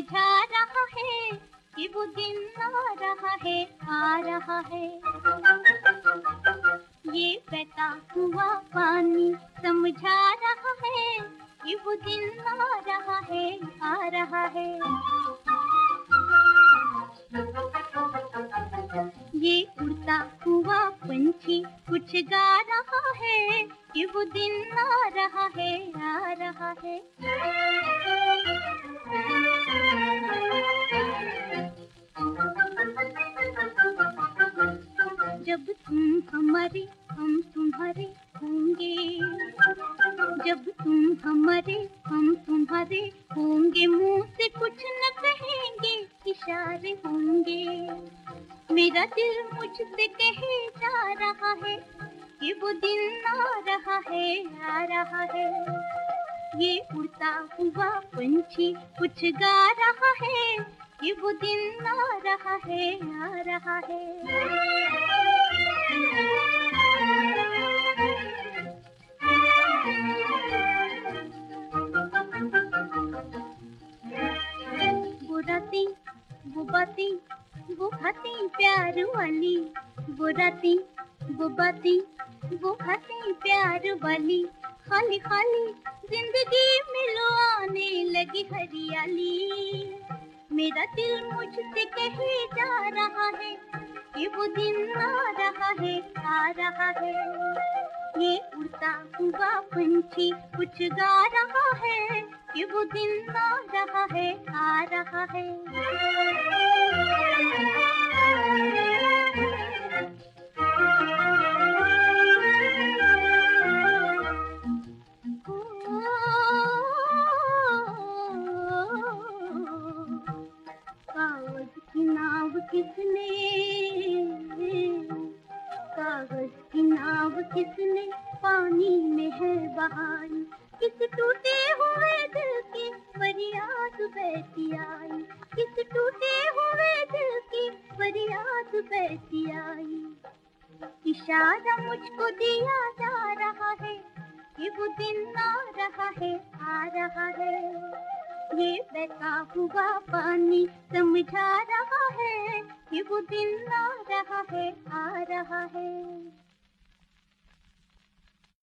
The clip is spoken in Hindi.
समझा रहा है कि वो दिन आ रहा है, आ रहा है। ये बहता हुआ पानी समझा रहा है कि वो दिन आ रहा है, आ रहा है। ये उड़ता हुआ पंछी कुछ गा रहा है कि वो दिन आ रहा है, आ रहा है। जब तुम हमारे हम तुम्हारे होंगे, जब तुम हमारे हम तुम्हारे होंगे, मुंह से कुछ न कहेंगे, इशारे होंगे। मेरा दिल मुझसे कहे जा रहा है कि वो दिन आ रहा है, आ रहा है। ये उड़ता हुआ पंछी कुछ गा रहा है कि वो दिन आ रहा है, आ रहा है। वो रातें, वो बातें, वो बातें प्यार वाली, वो रातें, वो बातें, वो बातें प्यार वाली। खाली खाली जिंदगी में लो आने लगी हरियाली। मेरा दिल मुझसे कहे जा रहा है कि वो दिन आ रहा है, आ रहा है। ये उड़ता हुआ पंछी कुछ गा रहा है कि वो दिन आ रहा है, आ रहा है। कागज की नाव किसने, कागज की नाव किसने पानी में है बहाई। किस टूटे हुए दिल की फरियाद बहती आई, किस टूटे हुए दिल की फरियाद बहती आई। इशारा मुझको दिया जा रहा है कि वो दिन आ रहा है, आ रहा है। ये बहता हुआ पानी समझा रहा है कि वो दिन आ रहा है, आ रहा है।